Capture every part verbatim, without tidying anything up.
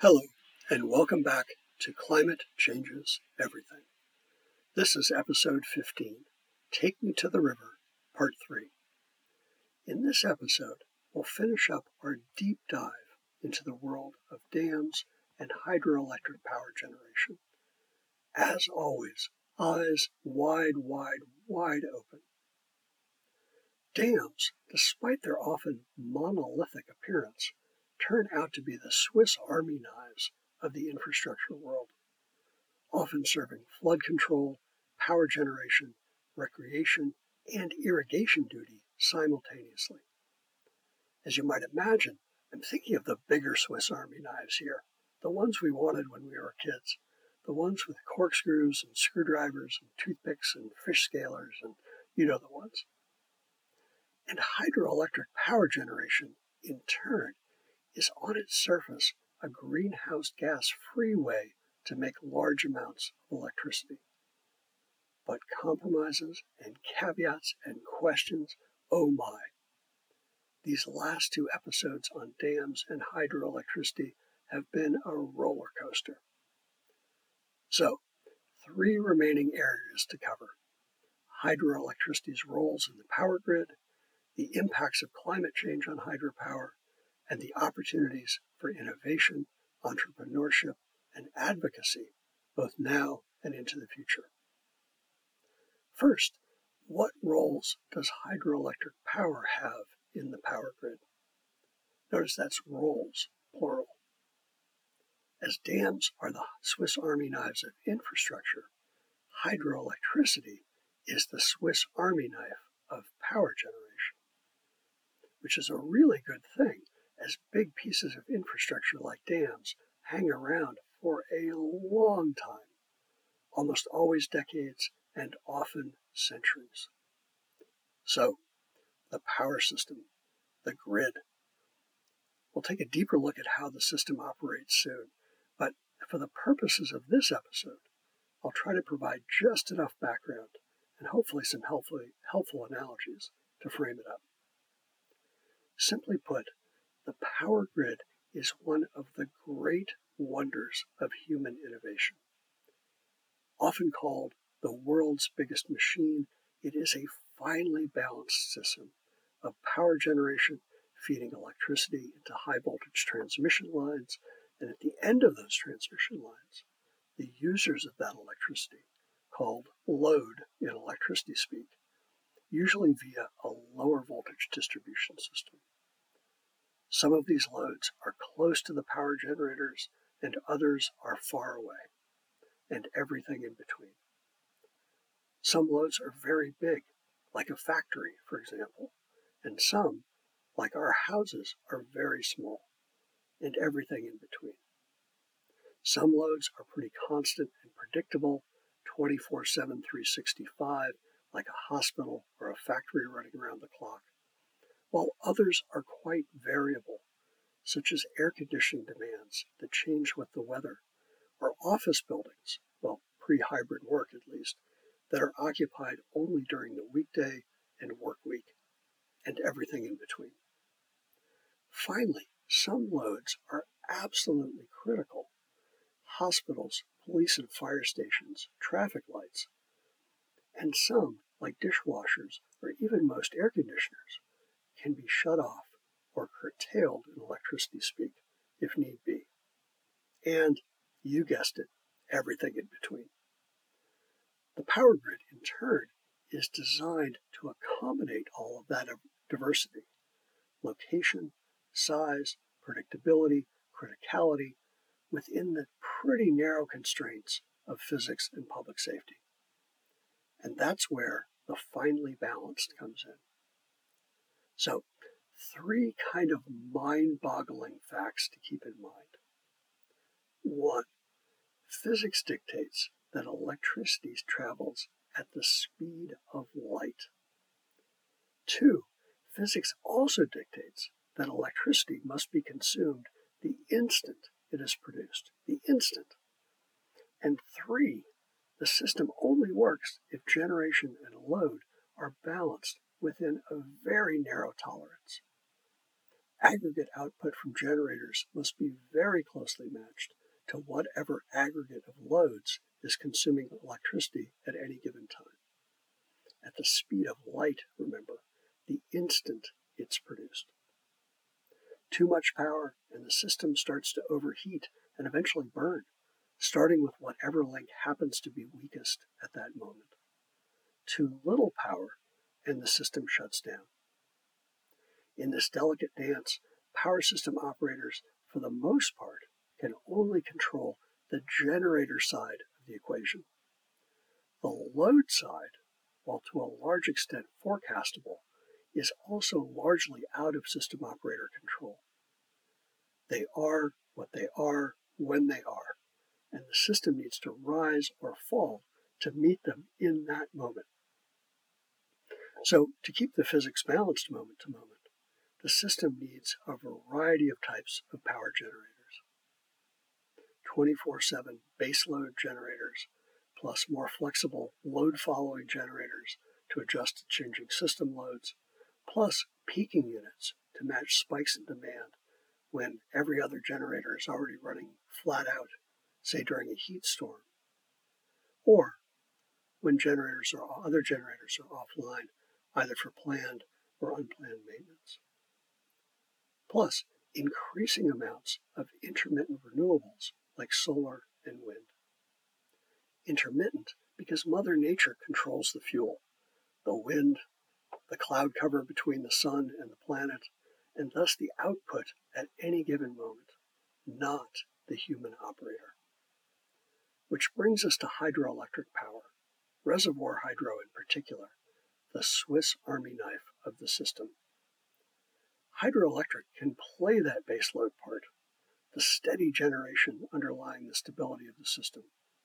Hello, and welcome back to Climate Changes Everything. This is episode fifteen, Take Me to the River, part three. In this episode, we'll finish up our deep dive into the world of dams and hydroelectric power generation. As always, eyes wide, wide, wide open. Dams, despite their often monolithic appearance, turn out to be the Swiss Army knives of the infrastructure world, often serving flood control, power generation, recreation, and irrigation duty simultaneously. As you might imagine, I'm thinking of the bigger Swiss Army knives here, the ones we wanted when we were kids, the ones with corkscrews and screwdrivers and toothpicks and fish scalers, and you know the ones. And hydroelectric power generation, in turn, is on its surface a greenhouse gas-free way to make large amounts of electricity. But compromises and caveats and questions, oh my. These last two episodes on dams and hydroelectricity have been a roller coaster. So, three remaining areas to cover: hydroelectricity's roles in the power grid, the impacts of climate change on hydropower, and the opportunities for innovation, entrepreneurship, and advocacy, both now and into the future. First, what roles does hydroelectric power have in the power grid? Notice that's roles, plural. As dams are the Swiss Army knives of infrastructure, hydroelectricity is the Swiss Army knife of power generation, which is a really good thing, as big pieces of infrastructure like dams hang around for a long time, almost always decades and often centuries. So, the power system, the grid. We'll take a deeper look at how the system operates soon, but for the purposes of this episode, I'll try to provide just enough background and hopefully some helpful, helpful analogies to frame it up. Simply put, the power grid is one of the great wonders of human innovation. Often called the world's biggest machine, it is a finely balanced system of power generation feeding electricity into high voltage transmission lines, and at the end of those transmission lines, the users of that electricity, called load in electricity speak, usually via a lower voltage distribution system. Some of these loads are close to the power generators and others are far away, and everything in between. Some loads are very big, like a factory, for example, and some, like our houses, are very small, and everything in between. Some loads are pretty constant and predictable, twenty-four seven, three sixty-five, like a hospital or a factory running around the clock, while others are quite variable, such as air conditioning demands that change with the weather, or office buildings, well, pre-hybrid work at least, that are occupied only during the weekday and work week, and everything in between. Finally, some loads are absolutely critical. Hospitals, police and fire stations, traffic lights, and some, like dishwashers or even most air conditioners, can be shut off or curtailed in electricity speak if need be. And, you guessed it, everything in between. The power grid, in turn, is designed to accommodate all of that diversity: location, size, predictability, criticality, within the pretty narrow constraints of physics and public safety. And that's where the finely balanced comes in. So, three kind of mind-boggling facts to keep in mind. One, physics dictates that electricity travels at the speed of light. Two, physics also dictates that electricity must be consumed the instant it is produced, the instant. And three, the system only works if generation and load are balanced within a very narrow tolerance. Aggregate output from generators must be very closely matched to whatever aggregate of loads is consuming electricity at any given time. At the speed of light, remember, the instant it's produced. Too much power and the system starts to overheat and eventually burn, starting with whatever link happens to be weakest at that moment. Too little power and the system shuts down. In this delicate dance, power system operators, for the most part, can only control the generator side of the equation. The load side, while to a large extent forecastable, is also largely out of system operator control. They are what they are when they are, and the system needs to rise or fall to meet them in that moment. So, to keep the physics balanced moment to moment, the system needs a variety of types of power generators. twenty-four seven baseload generators, plus more flexible load-following generators to adjust to changing system loads, plus peaking units to match spikes in demand when every other generator is already running flat out, say during a heat storm, or when generators or other generators are offline, either for planned or unplanned maintenance. Plus, increasing amounts of intermittent renewables like solar and wind. Intermittent because Mother Nature controls the fuel, the wind, the cloud cover between the sun and the planet, and thus the output at any given moment, not the human operator. Which brings us to hydroelectric power, reservoir hydro in particular, the Swiss Army knife of the system. Hydroelectric can play that baseload part, the steady generation underlying the stability of the system.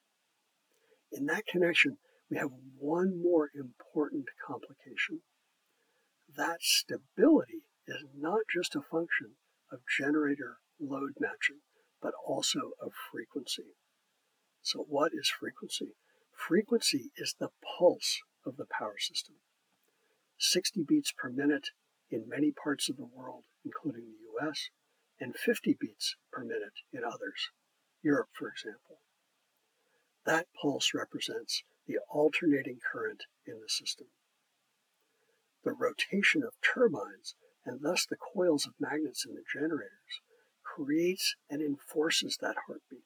In that connection, we have one more important complication. That stability is not just a function of generator load matching, but also of frequency. So what is frequency? Frequency is the pulse of the power system. sixty beats per minute in many parts of the world, including the U S, and fifty beats per minute in others, Europe, for example. That pulse represents the alternating current in the system. The rotation of turbines, and thus the coils of magnets in the generators, creates and enforces that heartbeat.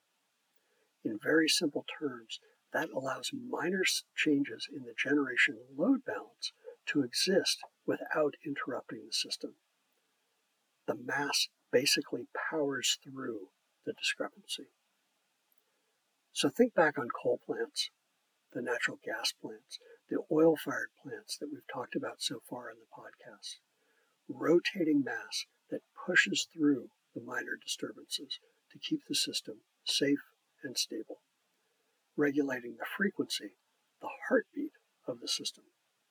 In very simple terms, that allows minor changes in the generation load balance to exist without interrupting the system. The mass basically powers through the discrepancy. So think back on coal plants, the natural gas plants, the oil-fired plants that we've talked about so far in the podcast. Rotating mass that pushes through the minor disturbances to keep the system safe and stable, regulating the frequency, the heartbeat of the system.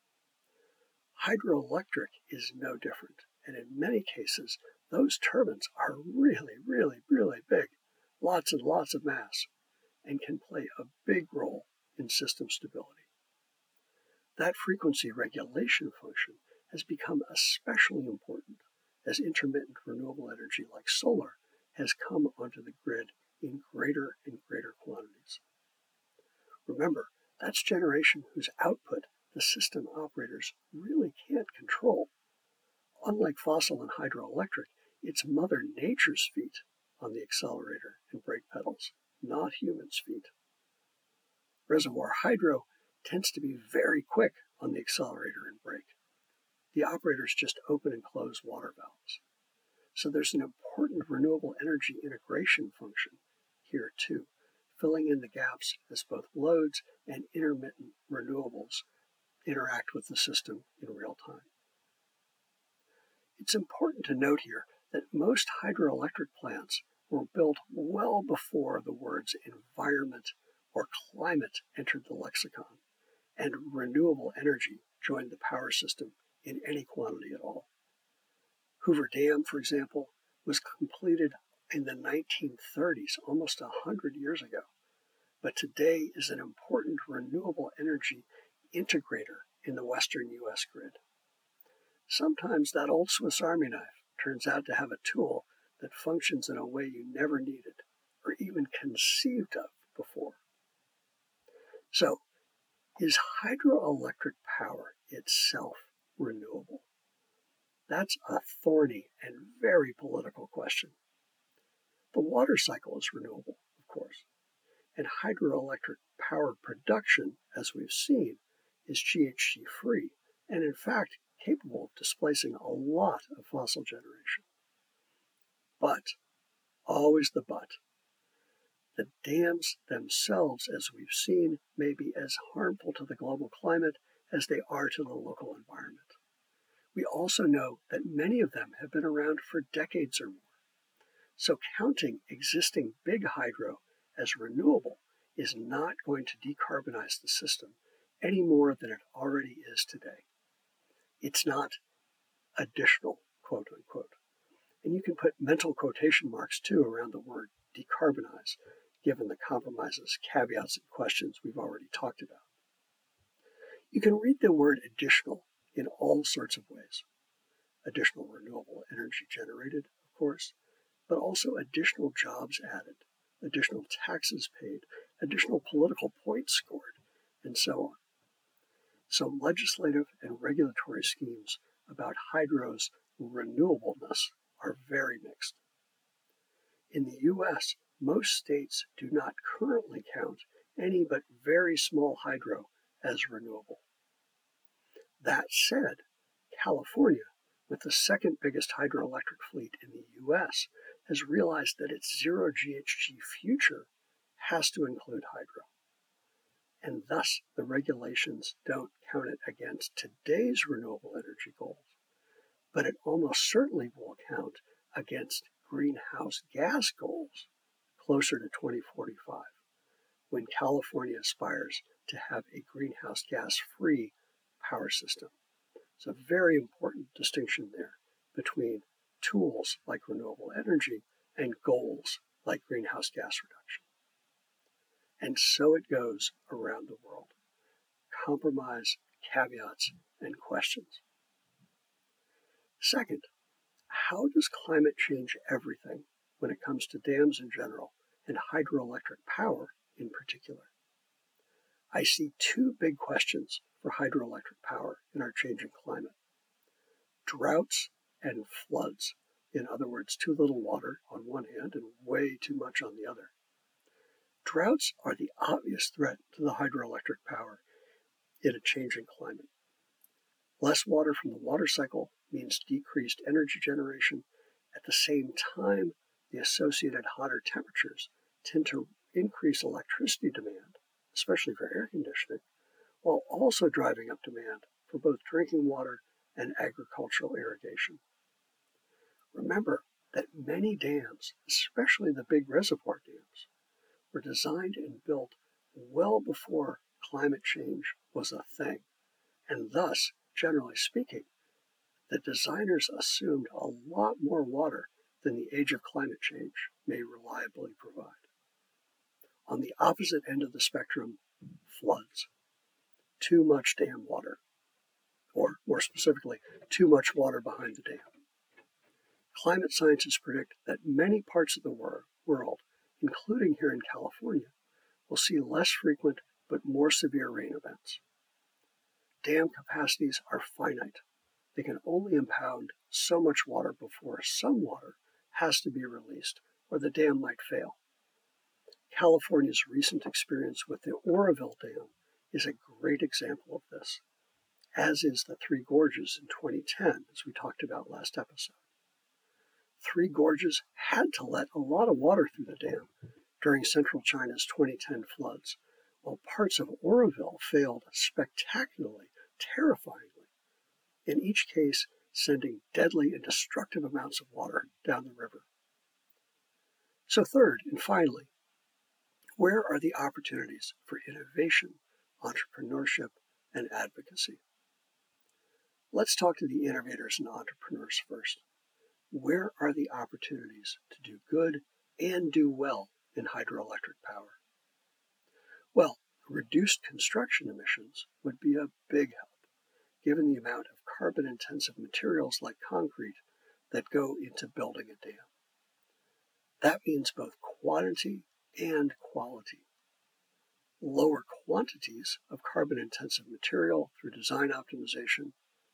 Hydroelectric is no different, and in many cases, those turbines are really, really, really big, lots and lots of mass, and can play a big role in system stability. That frequency regulation function has become especially important as intermittent renewable energy like solar has come onto the grid in greater and greater quantities. Remember, that's generation whose output the system operators really can't control. Unlike fossil and hydroelectric, it's Mother Nature's feet on the accelerator and brake pedals, not humans' feet. Reservoir hydro tends to be very quick on the accelerator and brake. The operators just open and close water valves. So there's an important renewable energy integration function here too, filling in the gaps as both loads and intermittent renewables interact with the system in real time. It's important to note here that most hydroelectric plants were built well before the words environment or climate entered the lexicon, and renewable energy joined the power system in any quantity at all. Hoover Dam, for example, was completed in the nineteen thirties, almost one hundred years ago, but today is an important renewable energy integrator in the western U S grid. Sometimes that old Swiss Army knife turns out to have a tool that functions in a way you never needed or even conceived of before. So, is hydroelectric power itself renewable? That's a thorny and very political question. The water cycle is renewable, of course, and hydroelectric power production, as we've seen, is G H G free and in fact capable of displacing a lot of fossil generation. But, always the but, the dams themselves, as we've seen, may be as harmful to the global climate as they are to the local environment. We also know that many of them have been around for decades or more. So counting existing big hydro as renewable is not going to decarbonize the system any more than it already is today. It's not additional, quote unquote. And you can put mental quotation marks too around the word decarbonize, given the compromises, caveats, and questions we've already talked about. You can read the word additional in all sorts of ways. Additional renewable energy generated, of course, but also additional jobs added, additional taxes paid, additional political points scored, and so on. So legislative and regulatory schemes about hydro's renewableness are very mixed. In the U S, most states do not currently count any but very small hydro as renewable. That said, California, with the second biggest hydroelectric fleet in the U S, has realized that its zero G H G future has to include hydro. And thus, the regulations don't count it against today's renewable energy goals, but it almost certainly will count against greenhouse gas goals closer to twenty forty-five, when California aspires to have a greenhouse gas-free power system. It's a very important distinction there between tools like renewable energy and goals like greenhouse gas reduction. And so it goes around the world. Compromise, caveats, and questions. Second, how does climate change everything when it comes to dams in general and hydroelectric power in particular? I see two big questions for hydroelectric power in our changing climate. Droughts and floods. In other words, too little water on one hand and way too much on the other. Droughts are the obvious threat to the hydroelectric power in a changing climate. Less water from the water cycle means decreased energy generation. At the same time, the associated hotter temperatures tend to increase electricity demand, especially for air conditioning, while also driving up demand for both drinking water and agricultural irrigation. Remember that many dams, especially the big reservoir dams, were designed and built well before climate change was a thing, and thus, generally speaking, the designers assumed a lot more water than the age of climate change may reliably provide. On the opposite end of the spectrum, floods. Too much dam water, or more specifically, too much water behind the dam. Climate scientists predict that many parts of the wor- world, including here in California, will see less frequent but more severe rain events. Dam capacities are finite. They can only impound so much water before some water has to be released or the dam might fail. California's recent experience with the Oroville Dam is a great example of this, as is the Three Gorges in twenty ten, as we talked about last episode. Three Gorges had to let a lot of water through the dam during central China's twenty ten floods, while parts of Oroville failed spectacularly, terrifyingly, in each case sending deadly and destructive amounts of water down the river. So third, and finally, where are the opportunities for innovation, entrepreneurship, and advocacy? Let's talk to the innovators and entrepreneurs first. Where are the opportunities to do good and do well in hydroelectric power? Well, reduced construction emissions would be a big help, given the amount of carbon-intensive materials like concrete that go into building a dam. That means both quantity and quality. Lower quantities of carbon-intensive material through design optimization.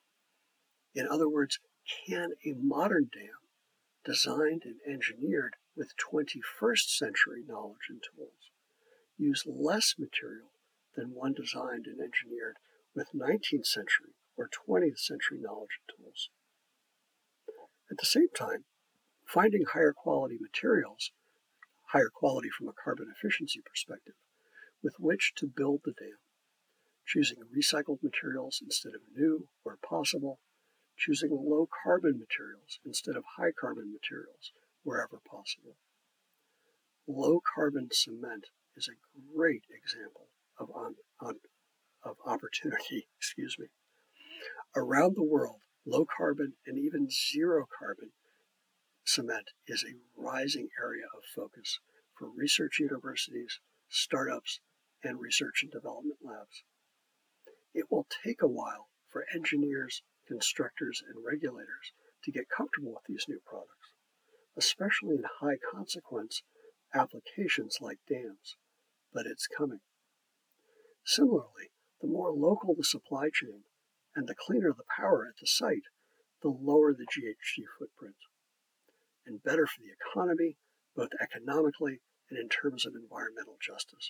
In other words, can a modern dam, designed and engineered with twenty-first century knowledge and tools, use less material than one designed and engineered with nineteenth century or twentieth century knowledge and tools? At the same time, finding higher quality materials, higher quality from a carbon efficiency perspective, with which to build the dam, choosing recycled materials instead of new where possible, choosing low carbon materials instead of high carbon materials wherever possible. Low carbon cement is a great example of, on, on, of opportunity. Excuse me. Around the world, low carbon and even zero carbon cement is a rising area of focus for research universities, startups, and research and development labs. It will take a while for engineers, constructors, and regulators to get comfortable with these new products, especially in high consequence applications like dams, but it's coming. Similarly, the more local the supply chain and the cleaner the power at the site, the lower the G H G footprint, and better for the economy, both economically and in terms of environmental justice.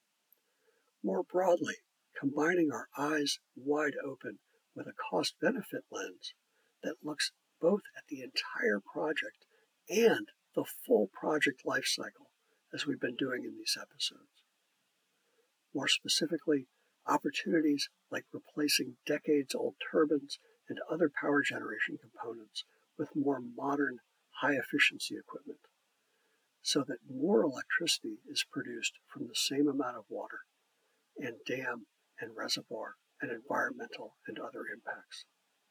More broadly, combining our eyes wide open with a cost-benefit lens that looks both at the entire project and the full project life cycle, as we've been doing in these episodes. More specifically, opportunities like replacing decades-old turbines and other power generation components with more modern, high-efficiency equipment, so that more electricity is produced from the same amount of water, and dam and reservoir and environmental and other impacts.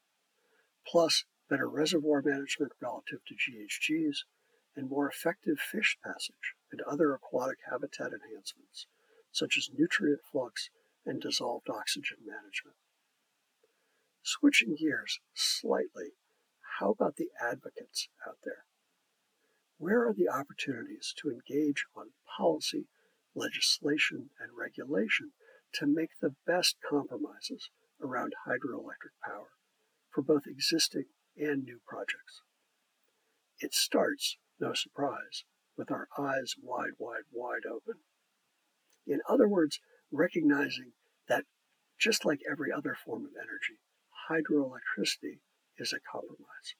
Plus, better reservoir management relative to G H Gs and more effective fish passage and other aquatic habitat enhancements, such as nutrient flux and dissolved oxygen management. Switching gears slightly, how about the advocates out there? Where are the opportunities to engage on policy, legislation, and regulation to make the best compromises around hydroelectric power for both existing and new projects? It starts, no surprise, with our eyes wide, wide, wide open. In other words, recognizing that just like every other form of energy, hydroelectricity is a compromise.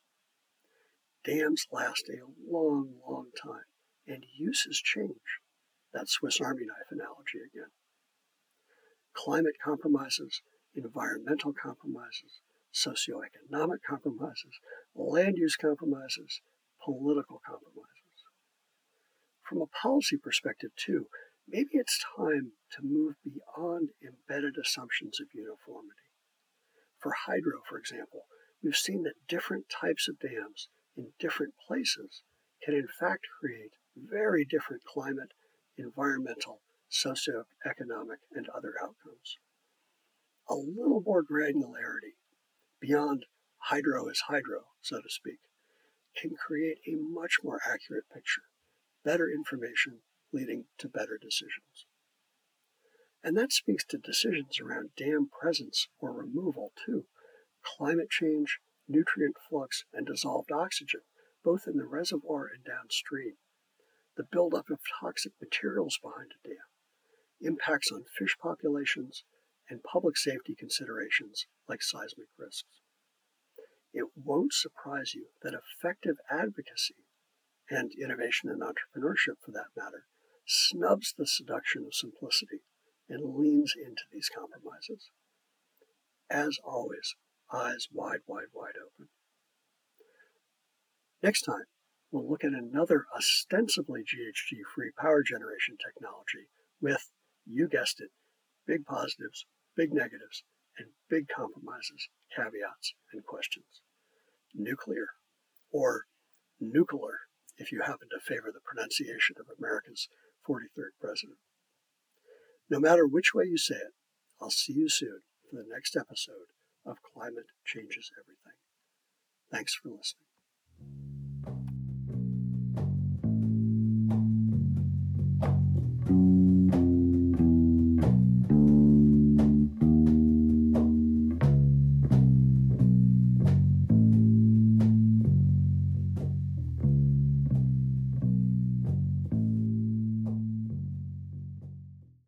Dams last a long, long time, and uses change. That Swiss Army knife analogy again. Climate compromises, environmental compromises, socioeconomic compromises, land use compromises, political compromises. From a policy perspective, too, maybe it's time to move beyond embedded assumptions of uniformity. For hydro, for example, we've seen that different types of dams in different places can in fact create very different climate, environmental, socioeconomic, and other outcomes. A little more granularity beyond hydro is hydro, so to speak, can create a much more accurate picture, better information leading to better decisions. And that speaks to decisions around dam presence or removal too. Climate change, nutrient flux, and dissolved oxygen, both in the reservoir and downstream. The buildup of toxic materials behind a dam, impacts on fish populations, and public safety considerations like seismic risks. It won't surprise you that effective advocacy, and innovation and entrepreneurship for that matter, snubs the seduction of simplicity and leans into these compromises. As always, eyes wide, wide, wide open. Next time, we'll look at another ostensibly G H G-free power generation technology with, you guessed it, big positives, big negatives, and big compromises, caveats, and questions. Nuclear, or nuclear, if you happen to favor the pronunciation of America's forty-third president. No matter which way you say it, I'll see you soon for the next episode of Climate Changes Everything. Thanks for listening.